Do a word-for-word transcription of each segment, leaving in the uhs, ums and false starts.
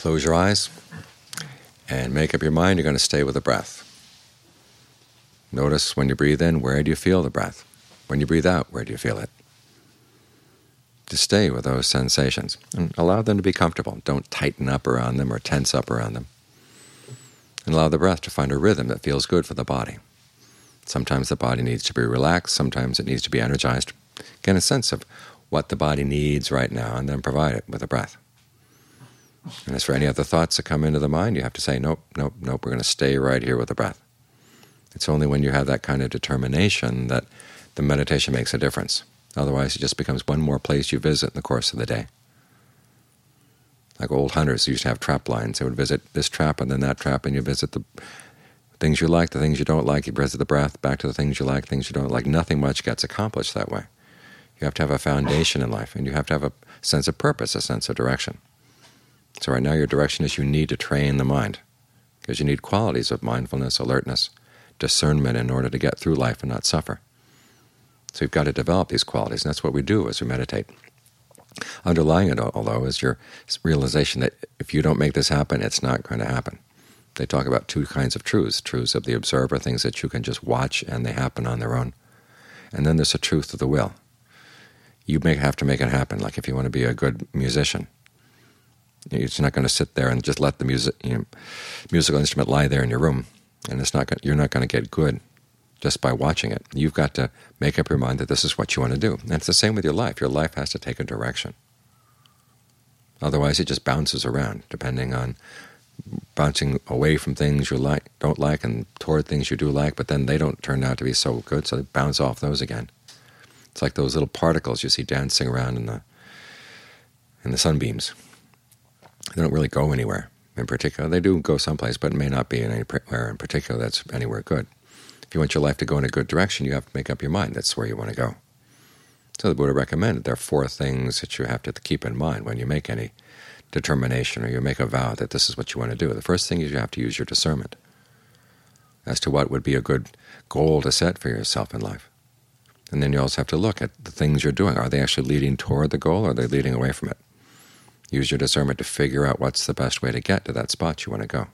Close your eyes and make up your mind you're going to stay with the breath. Notice when you breathe in, where do you feel the breath? When you breathe out, where do you feel it? Just stay with those sensations and allow them to be comfortable. Don't tighten up around them or tense up around them. And allow the breath to find a rhythm that feels good for the body. Sometimes the body needs to be relaxed, sometimes it needs to be energized. Get a sense of what the body needs right now and then provide it with the breath. And as for any other thoughts that come into the mind, you have to say, nope, nope, nope, we're going to stay right here with the breath. It's only when you have that kind of determination that the meditation makes a difference. Otherwise, it just becomes one more place you visit in the course of the day. Like old hunters used to have trap lines. They would visit this trap and then that trap, and you visit the things you like, the things you don't like. You visit the breath, back to the things you like, things you don't like. Nothing much gets accomplished that way. You have to have a foundation in life, and you have to have a sense of purpose, a sense of direction. So right now your direction is you need to train the mind, because you need qualities of mindfulness, alertness, discernment in order to get through life and not suffer. So you've got to develop these qualities, and that's what we do as we meditate. Underlying it, although, is your realization that if you don't make this happen, it's not going to happen. They talk about two kinds of truths, truths of the observer, things that you can just watch and they happen on their own. And then there's a truth of the will. You may have to make it happen, like if you want to be a good musician. You're just not going to sit there and just let the music, you know, musical instrument lie there in your room, and it's not. You're not going to get good just by watching it. You've got to make up your mind that this is what you want to do. And it's the same with your life. Your life has to take a direction. Otherwise, it just bounces around, depending on bouncing away from things you like, don't like, and toward things you do like, but then they don't turn out to be so good, so they bounce off those again. It's like those little particles you see dancing around in the in the sunbeams. They don't really go anywhere in particular. They do go someplace, but it may not be in anywhere in particular that's anywhere good. If you want your life to go in a good direction, you have to make up your mind that's where you want to go. So the Buddha recommended there are four things that you have to keep in mind when you make any determination or you make a vow that this is what you want to do. The first thing is you have to use your discernment as to what would be a good goal to set for yourself in life. And then you also have to look at the things you're doing. Are they actually leading toward the goal, or are they leading away from it? Use your discernment to figure out what's the best way to get to that spot you want to go.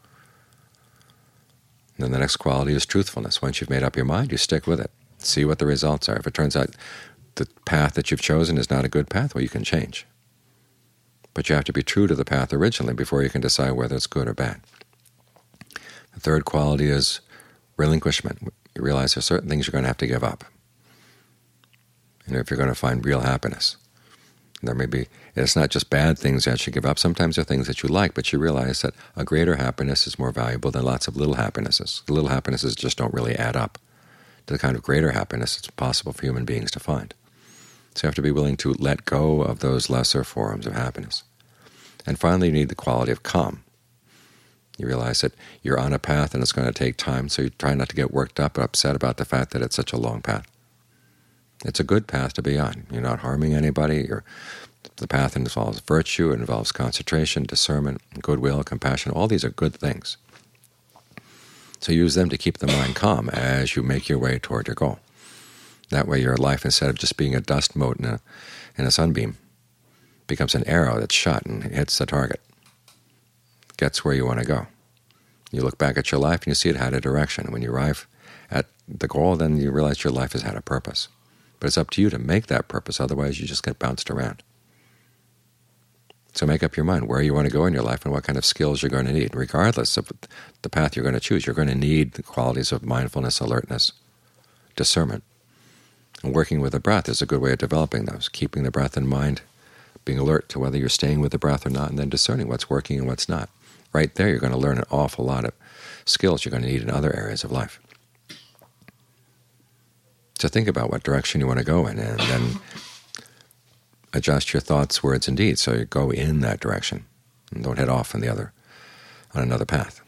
And then the next quality is truthfulness. Once you've made up your mind, you stick with it. See what the results are. If it turns out the path that you've chosen is not a good path, well, you can change. But you have to be true to the path originally before you can decide whether it's good or bad. The third quality is relinquishment. You realize there are certain things you're going to have to give up, you know, if you're going to find real happiness. There may be, it's not just bad things that you give up. Sometimes there are things that you like, but you realize that a greater happiness is more valuable than lots of little happinesses. The little happinesses just don't really add up to the kind of greater happiness it's possible for human beings to find. So you have to be willing to let go of those lesser forms of happiness. And finally, you need the quality of calm. You realize that you're on a path and it's going to take time, so you try not to get worked up or upset about the fact that it's such a long path. It's a good path to be on. You're not harming anybody. You're, the path involves virtue, it involves concentration, discernment, goodwill, compassion. All these are good things. So use them to keep the mind calm as you make your way toward your goal. That way your life, instead of just being a dust mote in a, in a sunbeam, becomes an arrow that's shot and hits the target, gets where you want to go. You look back at your life and you see it had a direction. When you arrive at the goal, then you realize your life has had a purpose. But it's up to you to make that purpose, otherwise you just get bounced around. So make up your mind where you want to go in your life and what kind of skills you're going to need. Regardless of the path you're going to choose, you're going to need the qualities of mindfulness, alertness, discernment. And working with the breath is a good way of developing those, keeping the breath in mind, being alert to whether you're staying with the breath or not, and then discerning what's working and what's not. Right there you're going to learn an awful lot of skills you're going to need in other areas of life. So think about what direction you want to go in, and then adjust your thoughts, words, and deeds so you go in that direction and don't head off on the other on another path.